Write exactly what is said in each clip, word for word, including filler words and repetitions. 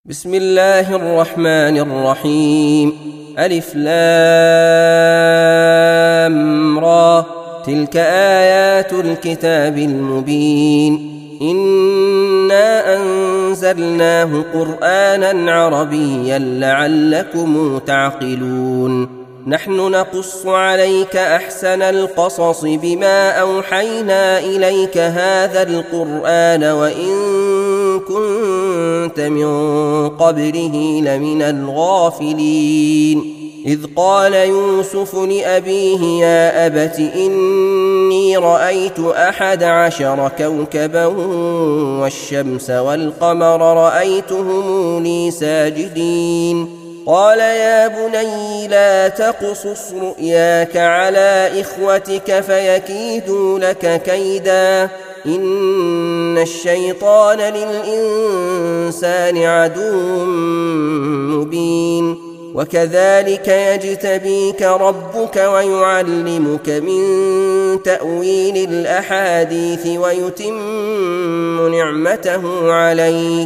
بسم الله الرحمن الرحيم. ألف لام را، تلك آيات الكتاب المبين. إنا أنزلناه قرآنا عربيا لعلكم تعقلون. نحن نقص عليك أحسن القصص بما أوحينا إليك هذا القرآن وإن كنت من قبله لمن الغافلين. إذ قال يوسف لأبيه يا أبت إني رأيت أحد عشر كوكبا والشمس والقمر رأيتهم لي ساجدين. قال يا بني لا تقصص رؤياك على إخوتك فيكيدوا لك كيدا إن الشيطان للإنسان عدو مبين. وكذلك يجتبيك ربك ويعلمك من تأويل الأحاديث ويتم نعمته عليك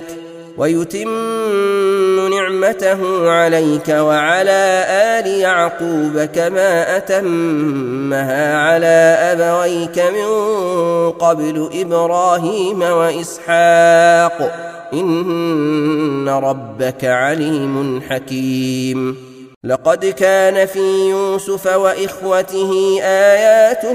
ويتم نعمته عليك وعلى آل يعقوب كما أتمها على أبويك من قبل إبراهيم وإسحاق إن ربك عليم حكيم. لقد كان في يوسف وإخوته آيات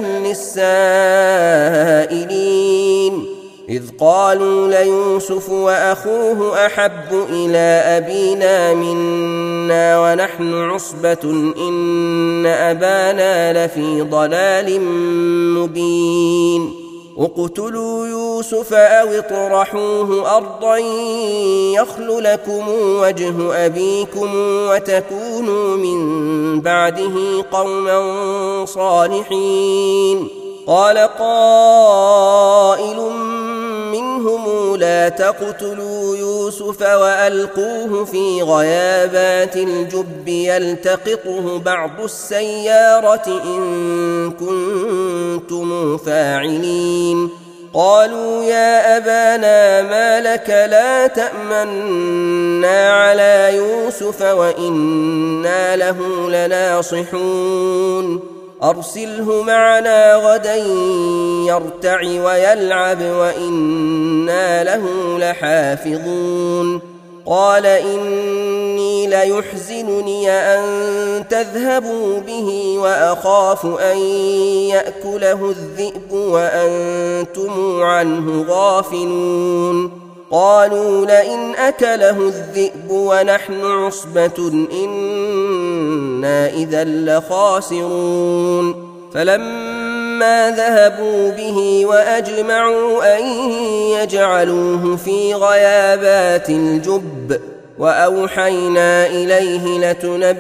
للسائلين إذ قالوا ليوسف وأخوه أحب إلى أبينا منا ونحن عصبة إن أبانا لفي ضلال مبين. اقتلوا يوسف أو اطرحوه أرضا يخل لكم وجه أبيكم وتكونوا من بعده قوما صالحين. قال قائل منهم لا تقتلوا يوسف وألقوه في غيابات الجب يلتقطه بعض السيارة إن كنتم فاعلين. قالوا يا أبانا ما لك لا تأمنا على يوسف وإنا له لناصحون. أرسله معنا غدا يرتع ويلعب وإنا له لحافظون. قال إني ليحزنني أن تذهبوا به وأخاف أن يأكله الذئب وأنتم عنه غافلون. قالوا لئن أكله الذئب ونحن عصبة إنا إذا لخاسرون. فلما ذهبوا به وأجمعوا أن يجعلوه في غيابات الجب وأوحينا إليه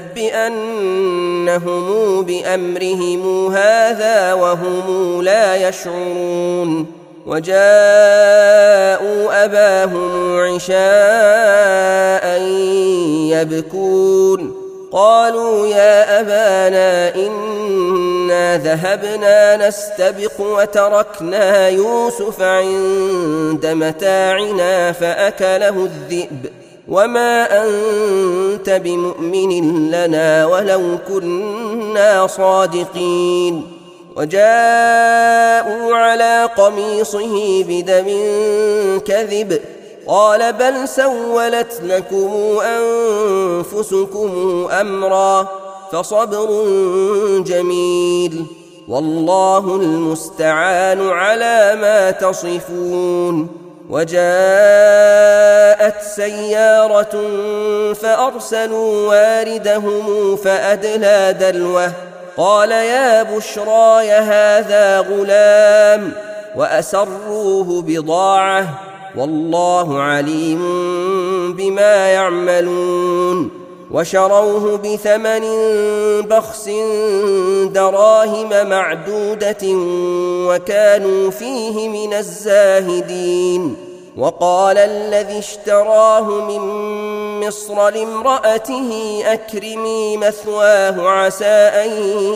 لتنبئنهم بأمرهم هذا وهم لا يشعرون. وجاءوا أباهم عشاء يبكون. قالوا يا أبانا إنا ذهبنا نستبق وتركنا يوسف عند متاعنا فأكله الذئب وما أنت بمؤمن لنا ولو كنا صادقين. وجاءوا على قميصه بدم كذب قال بل سولت لكم أنفسكم أمرا فصبر جميل والله المستعان على ما تصفون. وجاءت سيارة فأرسلوا واردهم فأدلى دلوه قال يا بشراي هذا غلام وأسروه بضاعة والله عليم بما يعملون. وشروه بثمن بخس دراهم معدودة وكانوا فيه من الزاهدين. وقال الذي اشتراه من مصر لامرأته أكرمي مثواه عسى أن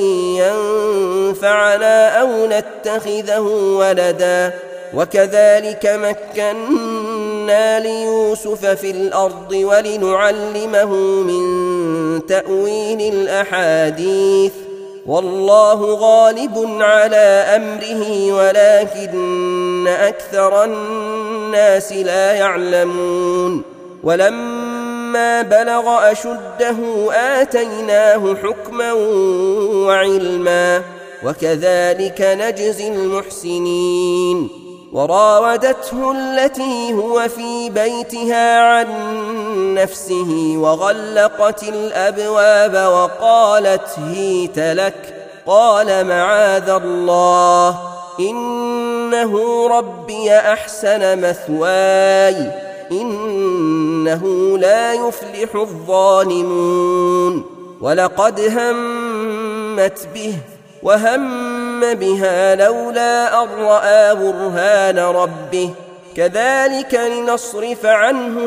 ينفعنا أو نتخذه ولدا وكذلك مكنا مكنا ليوسف في الأرض ولنعلمه من تأويل الأحاديث والله غالب على أمره ولكن أكثر الناس لا يعلمون ولما بلغ أشده آتيناه حكما وعلما وكذلك نجزي المحسنين وراودته التي هو في بيتها عن نفسه وغلقت الأبواب وقالت هيت لك قال معاذ الله إنه ربي أحسن مثواي إنه لا يفلح الظالمون ولقد همت به وهم بها لولا أن رأى برهان ربه كذلك لنصرف عنه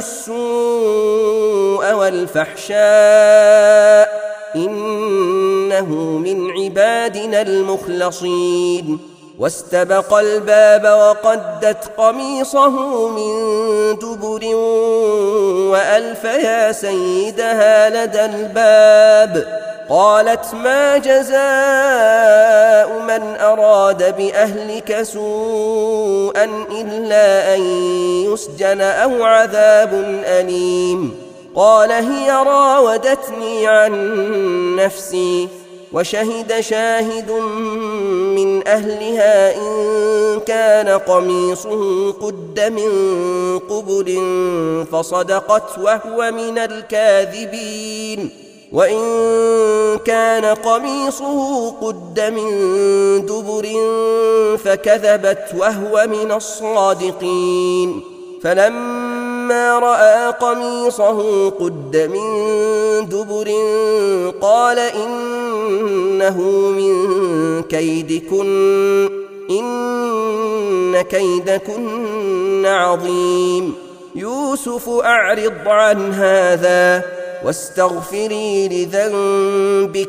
السوء والفحشاء إنه من عبادنا المخلصين واستبق الباب وقدت قميصه من دبر وألف يا سيدها لدى الباب قالت ما جزاء من أراد بأهلك سوءا إلا أن يسجن أو عذاب أليم قال هي راودتني عن نفسي وشهد شاهد من أهلها إن كان قميصه قد من قبل فصدقت وهو من الكاذبين وإن كان قميصه قد من دبر فكذبت وهو من الصادقين فلما رأى قميصه قد من دبر قال إنه من كيدكن إن كيدكن عظيم يوسف أعرض عن هذا واستغفري لذنبك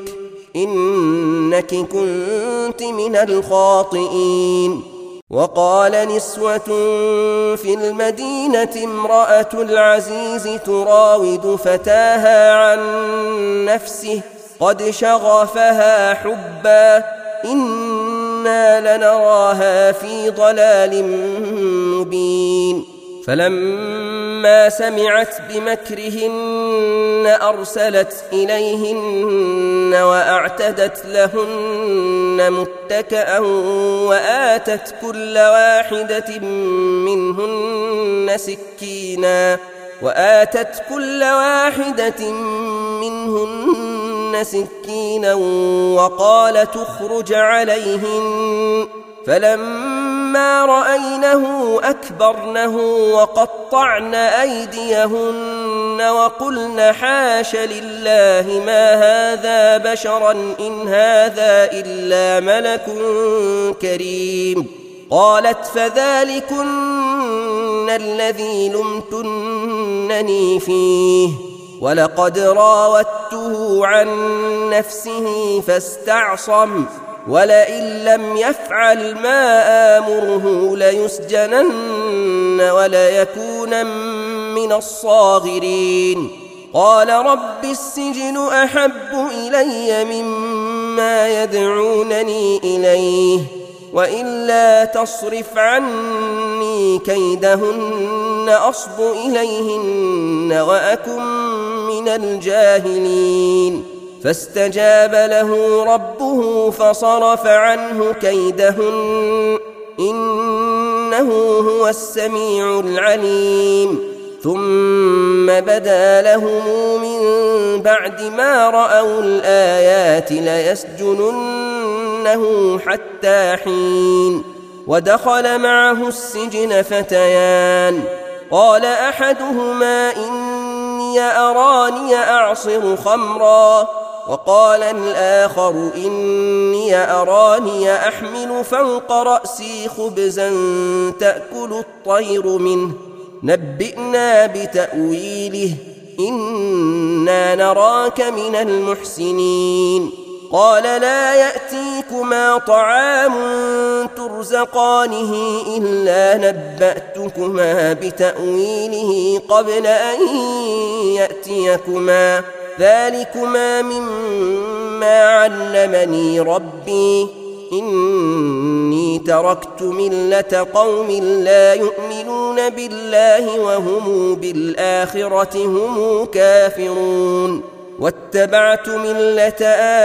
إنك كنت من الخاطئين وقال نسوة في المدينة امرأة العزيز تراود فتاها عن نفسه قد شغفها حبا إنا لنراها في ضلال مبين فلما سمعت بمكرهن أرسلت إليهن وأعتدت لهن متكأ وآتت كل واحدة منهن سكينا وآتت كل واحدة منهن سكينا وقال تخرج عليهن فلما رأينه أكبرنه وقطعن أيديهن وقلن حاش لله ما هذا بشرا إن هذا إلا ملك كريم قالت فذلكن الذي لمتنني فيه ولقد راودته عن نفسه فاستعصم ولئن لم يفعل ما آمره ليسجنن وليكونن من الصاغرين قال رب السجن أحب إلي مما يدعونني إليه وإلا تصرف عني كيدهن أصب إليهن وأكن من الجاهلين فاستجاب له ربه فصرف عنه كيدهن إنه هو السميع العليم ثم بدا لهم من بعد ما رأوا الآيات ليسجننه حتى حين ودخل معه السجن فتيان قال أحدهما إني أراني أعصر خمرا وقال الآخر إني أراني أحمل فوق رأسي خبزا تأكل الطير منه نبئنا بتأويله إنا نراك من المحسنين قال لا يأتيكم أحدكما طعام ترزقانه إلا نبأتكما بتأويله قبل أن يأتيكما ذلكما مما علمني ربي إني تركت ملة قوم لا يؤمنون بالله وهم بالآخرة هم كافرون واتبعت ملة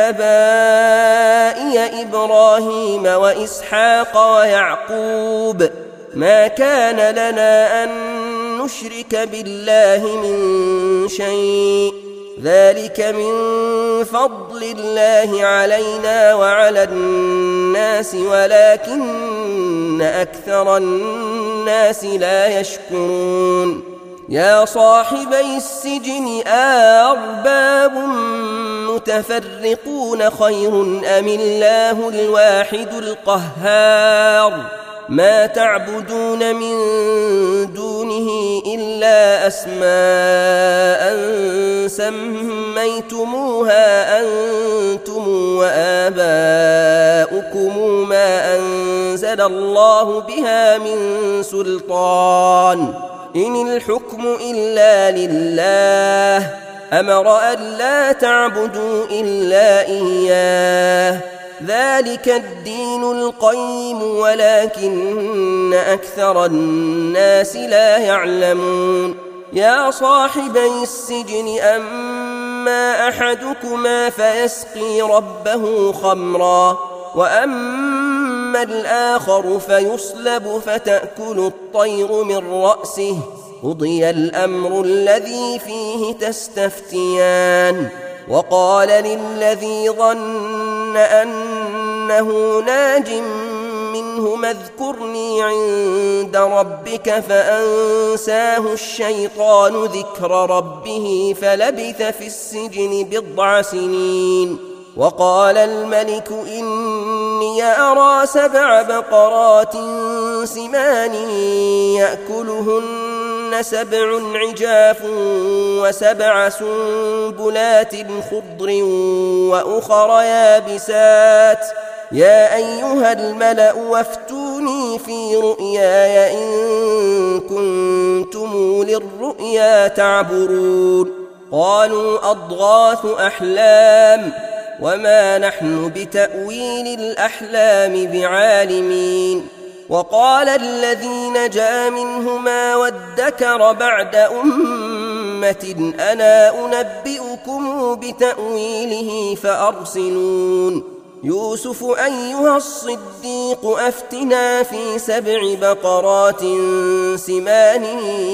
آبائي إبراهيم وإسحاق ويعقوب ما كان لنا أن نشرك بالله من شيء ذلك من فضل الله علينا وعلى الناس ولكن أكثر الناس لا يشكرون يا صاحبي السجن أأرباب متفرقون خير أم الله الواحد القهار ما تعبدون من دونه إلا أسماء سميتموها أنتم وآباؤكم ما أنزل الله بها من سلطان إن الحكم إلا لله أمر أن لا تعبدوا إلا إياه ذلك الدين القيم ولكن أكثر الناس لا يعلمون يا صاحبي السجن أما أحدكما فيسقي ربه خمرا وأما الآخر فيصلب فتأكل الطير من رأسه قضي الأمر الذي فيه تستفتيان وقال للذي ظن أنه ناج منهما اذكرني عند ربك فأنساه الشيطان ذكر ربه فلبث في السجن بضع سنين وقال الملك إني أرى سبع بقرات سمان يأكلهن سبع عجاف وسبع سنبلات خضر وأخر يابسات يا أيها الملأ وافتوني في رؤياي إن كنتم للرؤيا تعبرون قالوا أضغاث أحلام وما نحن بتأويل الأحلام بعالمين وقال الذي نجا منهما وادكر بعد أمة أنا أنبئكم بتأويله فأرسلون يوسف أيها الصديق أفتنا في سبع بقرات سمان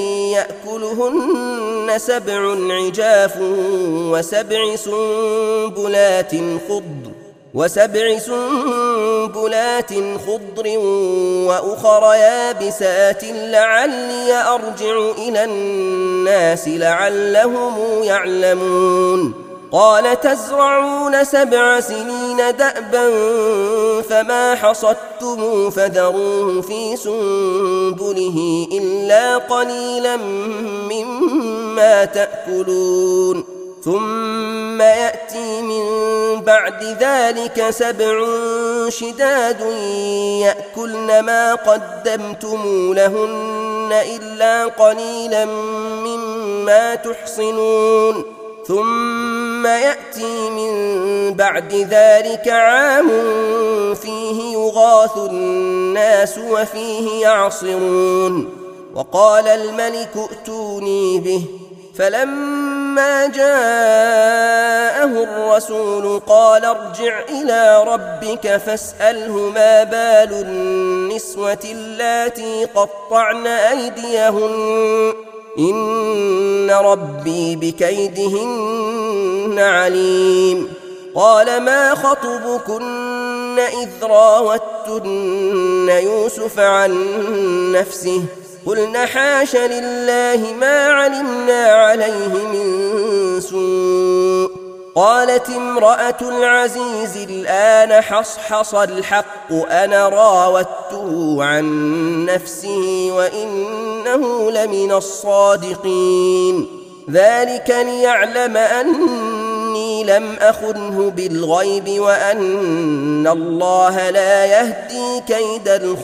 يأكلهن سبع عجاف وسبع سنبلات خضر وسبع سنبلات خضر وأخر يابسات لعلي أرجع إلى الناس لعلهم يعلمون قال تزرعون سبع سنين دأبا فما حصدتم فذروه في سنبله إلا قليلا مما تأكلون ثم يأتي من بعد ذلك سبع شداد يأكلن ما قدمتم لهن إلا قليلا مما تحصنون ثم يأتي من بعد ذلك عام فيه يغاث الناس وفيه يعصرون وقال الملك ائتوني به فلما جاءه الرسول قال ارجع إلى ربك فاسأله ما بال النسوة اللاتي قطعن أيديهن إن ربي بكيدهن عليم قال ما خطبكن إذ راوتن يوسف عن نفسه قلنا حاش لله ما علمنا عليه من سوء قالت امرأة العزيز الآن حصحص الحق أنا راودته عن نفسه وإنه لمن الصادقين ذلك ليعلم أني إني لم أخنه بالغيب وأن الله لا يهدي كيد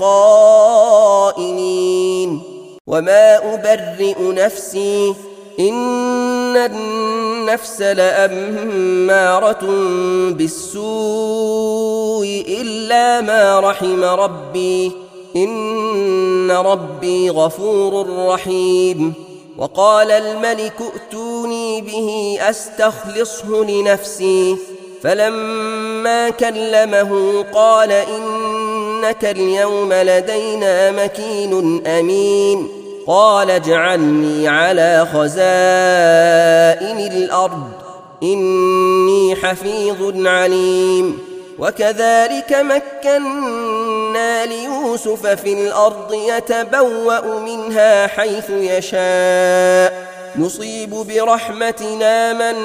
الخائنين وما أبرئ نفسي إن النفس لأمارة بالسوء إلا ما رحم ربي إن ربي غفور رحيم. وقال الملك ائتوني به أستخلصه لنفسي فلما كلمه قال إنك اليوم لدينا مكين أمين. قال اجعلني على خزائن الأرض إني حفيظ عليم. وكذلك مكنا ليوسف في الأرض يتبوأ منها حيث يشاء نصيب برحمتنا من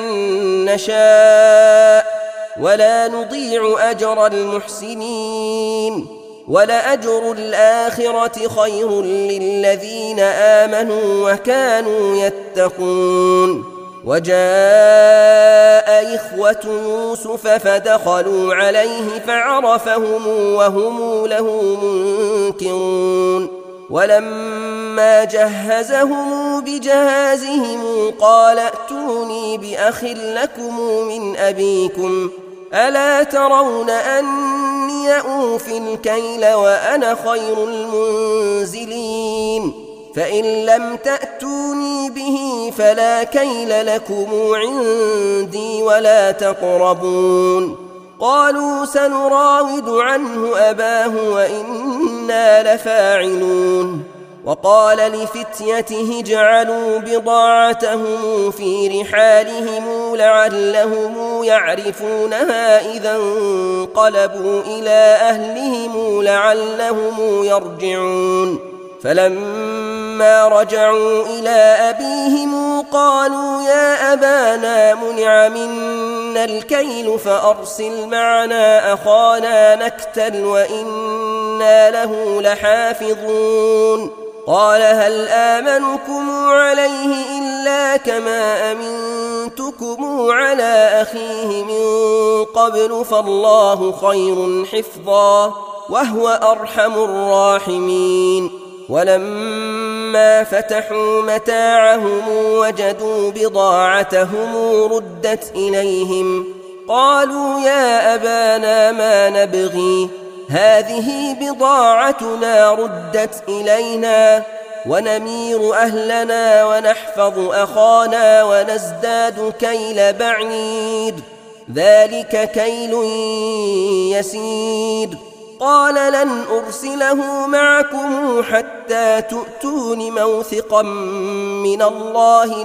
نشاء ولا نضيع أجر المحسنين ولأجر الآخرة خير للذين آمنوا وكانوا يتقون. وجاء إخوة يوسف فدخلوا عليه فعرفهم وهم له منكرون. ولما جهزهم بجهازهم قال ائتوني بأخ لكم من أبيكم ألا ترون أني أوفي الكيل وأنا خير المنزلين فإن لم تأتوني به فلا كيل لكم عندي ولا تقربون. قالوا سنراود عنه أباه وإنا لفاعلون. وقال لفتيته اجعلوا بضاعتهم في رحالهم لعلهم يعرفونها إذا انقلبوا إلى أهلهم لعلهم يرجعون. فلما رجعوا إلى أبيهم قالوا يا أبانا منع منا الكيل فأرسل معنا أخانا نكتل وإنا له لحافظون. قال هل آمنكم عليه إلا كما أمنتكم على أخيه من قبل فالله خير حفظا وهو أرحم الراحمين. ولما فتحوا متاعهم وجدوا بضاعتهم ردت إليهم قالوا يا أبانا ما نبغي هذه بضاعتنا ردت إلينا ونمير أهلنا ونحفظ أخانا ونزداد كيل بعير ذلك كيل يسير. قال لن أرسله معكم حتى تؤتون موثقا من الله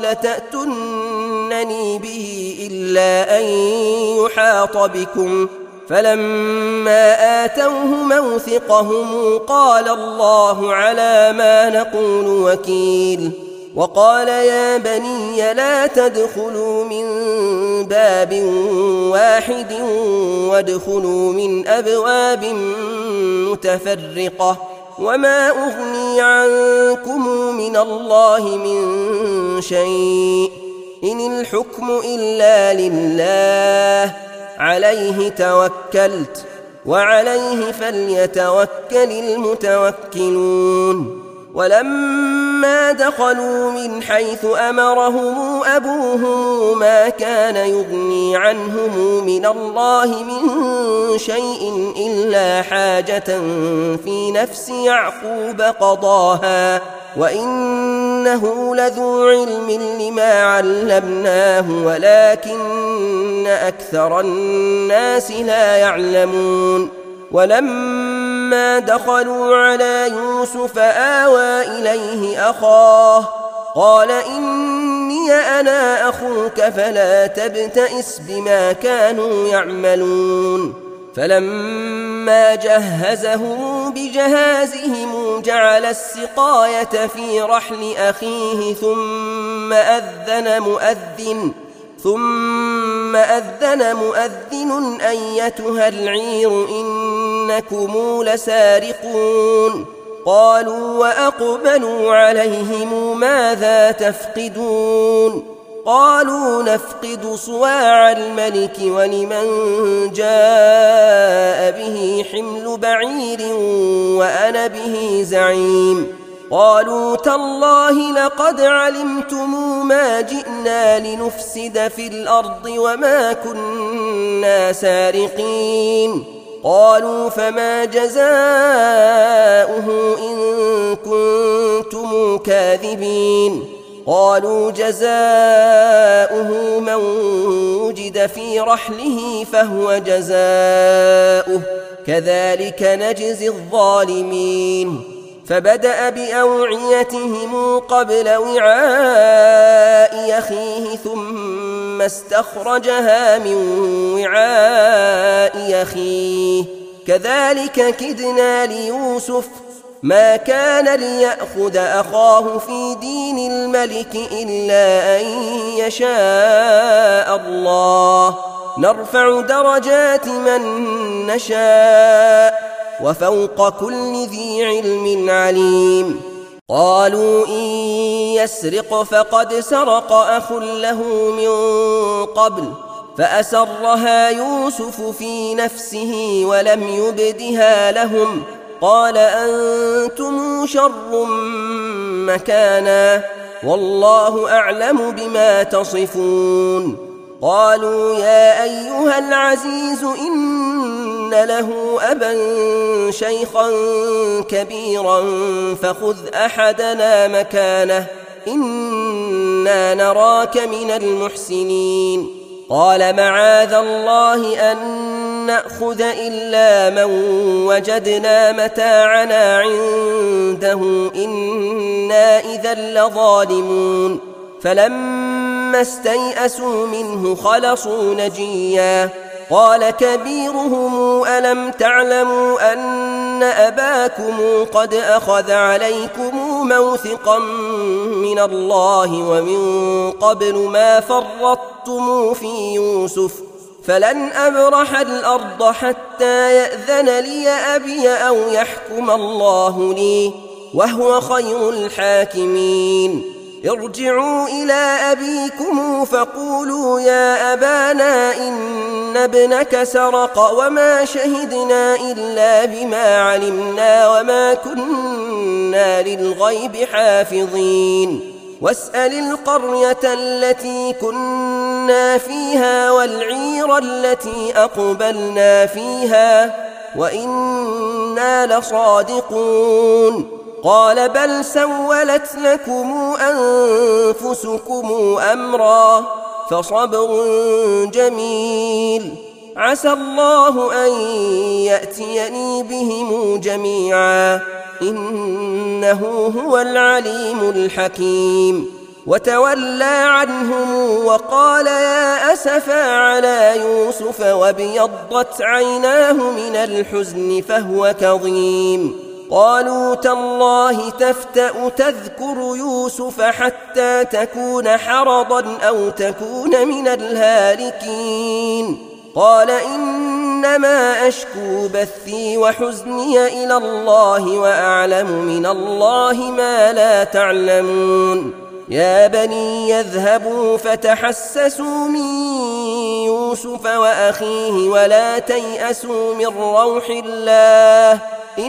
لتأتونني به إلا أن يحاط بكم. فلما آتوه موثقهم قال الله على ما نقول وكيل. وقال يا بني لا تدخلوا من باب واحد وادخلوا من أبواب متفرقة وما أغني عنكم من الله من شيء إن الحكم إلا لله عليه توكلت وعليه فليتوكل المتوكلون. ولما دخلوا من حيث أمرهم أبوهم ما كان يغني عنهم من الله من شيء إلا حاجة في نفس يعقوب قضاها وإنه لذو علم لما علمناه ولكن أكثر الناس لا يعلمون. ولما دخلوا على يوسف آوى إليه أخاه قال إني أنا أخوك فلا تبتئس بما كانوا يعملون. فلما جهزهم بجهازهم جعل السقاية في رحل أخيه ثم أذن مؤذن ثم أذن مؤذن أيتها العير إنكم لسارقون. قالوا وأقبلوا عليهم ماذا تفقدون قالوا نفقد صواع الملك ولمن جاء به حمل بعير وأنا به زعيم قالوا تالله لقد علمتم ما جئنا لنفسد في الأرض وما كنا سارقين قالوا فما جزاؤه إن كنتم كاذبين قالوا جزاؤه من وجد في رحله فهو جزاؤه كذلك نجزي الظالمين فبدأ بأوعيتهم قبل وعاء أخيه ثم استخرجها من وعاء أخيه كذلك كدنا ليوسف ما كان ليأخذ أخاه في دين الملك إلا أن يشاء الله نرفع درجات من نشاء وفوق كل ذي علم عليم قالوا إن يسرق فقد سرق أخ له من قبل فأسرها يوسف في نفسه ولم يبدها لهم قال أنتم شر مكانا والله أعلم بما تصفون قالوا يا أيها العزيز إن له أبا شيخا كبيرا فخذ أحدنا مكانه إنا نراك من المحسنين قال معاذ الله أن نأخذ إلا من وجدنا متاعنا عنده إنا إذا لظالمون فلما استيئسوا منه خلصوا نجيا قال كبيرهم ألم تعلموا أن أباكم قد أخذ عليكم موثقا من الله ومن قبل ما فرطتم في يوسف فلن أبرح الأرض حتى يأذن لي أبي أو يحكم الله لي وهو خير الحاكمين ارجعوا إلى أبيكم فقولوا يا أبانا إن ابنك سرق وما شهدنا إلا بما علمنا وما كنا للغيب حافظين واسأل القرية التي كنا فيها والعير التي أقبلنا فيها وإنا لصادقون قال بل سولت لكم أنفسكم أمرا فصبر جميل عسى الله أن يأتيني بهم جميعا إنه هو العليم الحكيم وتولى عنهم وقال يا أسفا على يوسف وابيضت عيناه من الحزن فهو كظيم قالوا تالله تفتأ تذكر يوسف حتى تكون حرضا أو تكون من الهالكين قال إنما أشكو بثي وحزني إلى الله وأعلم من الله ما لا تعلمون يا بني يذهبوا فتحسسوا من يوسف وأخيه ولا تيأسوا من روح الله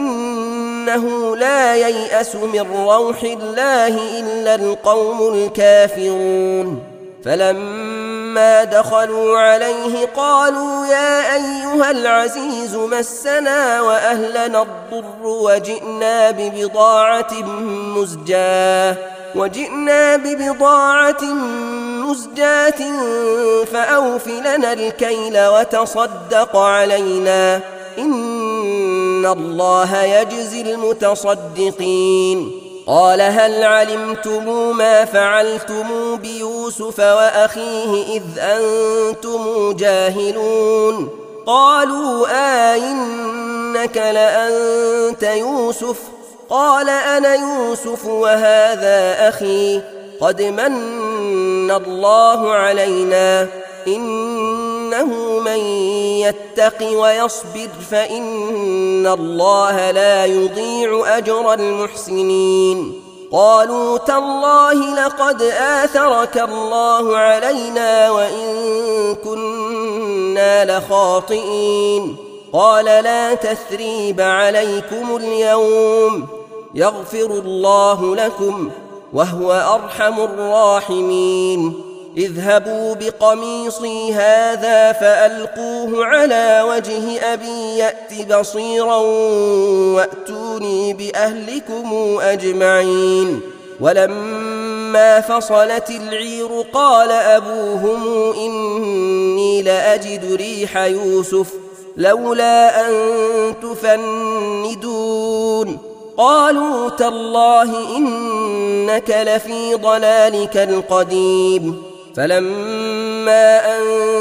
إنه لا ييأس من روح الله إلا القوم الكافرون فلما دخلوا عليه قالوا يا أيها العزيز مسنا وأهلنا الضر وجئنا ببضاعة مزجاة وجئنا ببضاعة مزجاة فأوف لنا الكيل وتصدق علينا إن الله يجزي المتصدقين قال هل علمتم ما فعلتم بيوسف وأخيه إذ أنتم جاهلون قالوا آئنك لأنت يوسف قال أنا يوسف وهذا أخي قد من الله علينا إنه من يتق ويصبر فإن الله لا يضيع أجر المحسنين قالوا تالله لقد آثرك الله علينا وإن كنا لخاطئين قال لا تثريب عليكم اليوم يغفر الله لكم وهو أرحم الراحمين اذهبوا بقميصي هذا فألقوه على وجه أبي يأت بصيرا وأتوني بأهلكم أجمعين ولما فصلت العير قال أبوهم إني لأجد ريح يوسف لولا أن تفندون قالوا تالله إنك لفي ضلالك القديم فلما أن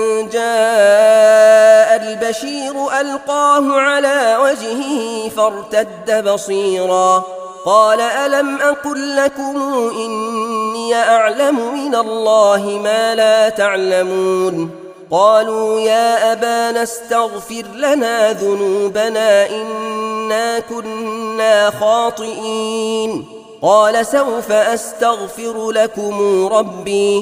جاء البشير ألقاه على وجهه فارتد بصيرا قال ألم أقل لكم إني أعلم من الله ما لا تعلمون قالوا يا أبانا استغفر لنا ذنوبنا إنا كنا خاطئين قال سوف أستغفر لكم ربي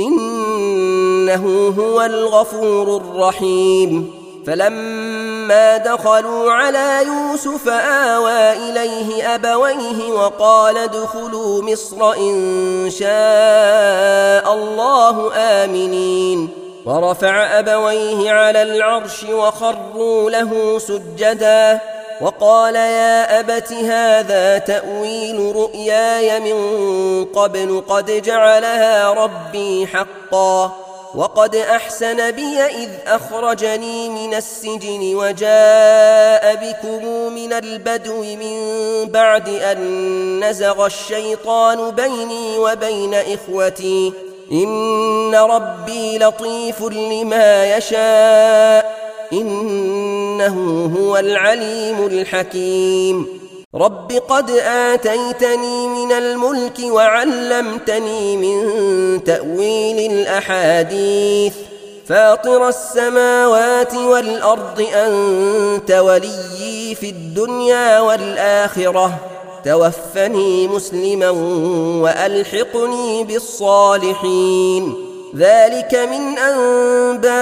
إنه هو الغفور الرحيم فلما دخلوا على يوسف آوى إليه أبويه وقال ادخلوا مصر إن شاء الله آمنين ورفع أبويه على العرش وخروا له سجدا وقال يا أبت هذا تأويل رؤياي من قبل قد جعلها ربي حقا وقد أحسن بي إذ أخرجني من السجن وجاء بكم من البدو من بعد أن نزغ الشيطان بيني وبين إخوتي إن ربي لطيف لما يشاء إنه هو العليم الحكيم رب قد آتيتني من الملك وعلمتني من تأويل الأحاديث فاطر السماوات والأرض أنت وليي في الدنيا والآخرة توفني مسلما وألحقني بالصالحين ذلك من أنباء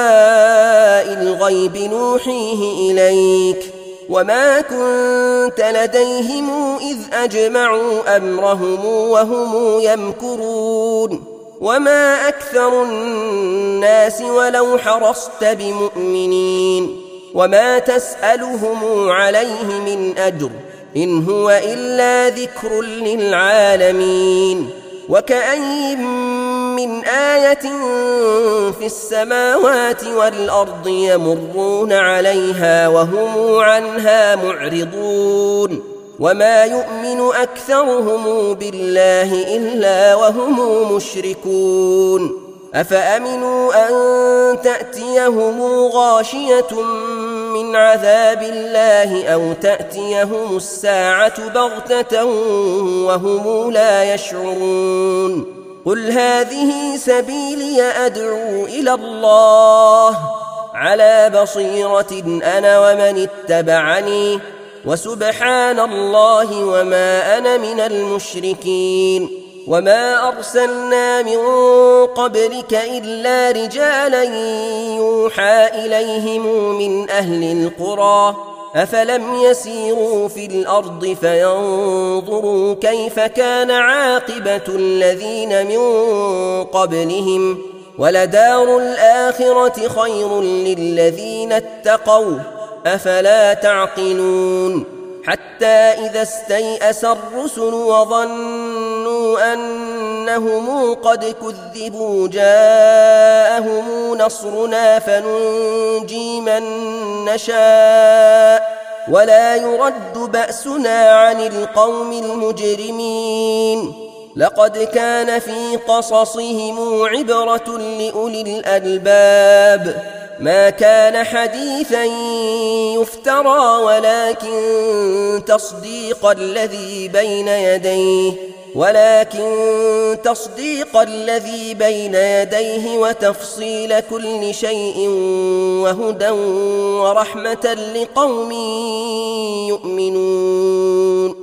الغيب نوحيه إليك وما كنت لديهم إذ أجمعوا أمرهم وهم يمكرون وما أكثر الناس ولو حرصت بمؤمنين وما تسألهم عليه من أجر إن هو إلا ذكر للعالمين وكأي من آية في السماوات والأرض يمرون عليها وهم عنها معرضون وما يؤمن أكثرهم بالله إلا وهم مشركون أفأمنوا أن تأتيهم غاشية من عذاب الله أو تأتيهم الساعة بغتة وهم لا يشعرون قل هذه سبيلي أدعو إلى الله على بصيرة أنا ومن اتبعني وسبحان الله وما أنا من المشركين وما أرسلنا من قبلك إلا رجالا يوحى إليهم من أهل القرى أفلم يسيروا في الأرض فينظروا كيف كان عاقبة الذين من قبلهم ولدار الآخرة خير للذين اتقوا أفلا تعقلون حتى إذا استيأس الرسل وظنوا أنهم قد كذبوا جاءهم نصرنا فننجي من نشاء ولا يرد بأسنا عن القوم المجرمين لقد كان في قصصهم عبرة لأولي الألباب ما كان حديثا يفترى ولكن تصديق الذي بين يديه ولكن تصديق الذي بين يديه وتفصيل كل شيء وهدى ورحمة لقوم يؤمنون